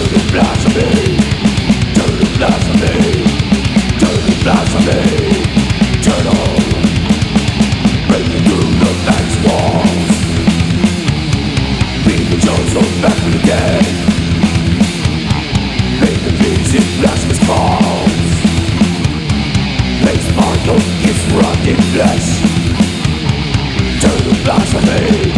blasphemy, turtle blasphemy, turtle blasphemy, turtle, breaking through the night's walls. People chose those back from the dead, make the beats in blasphemous calls. Face sparkle, it's rotting flesh, turtle blasphemy.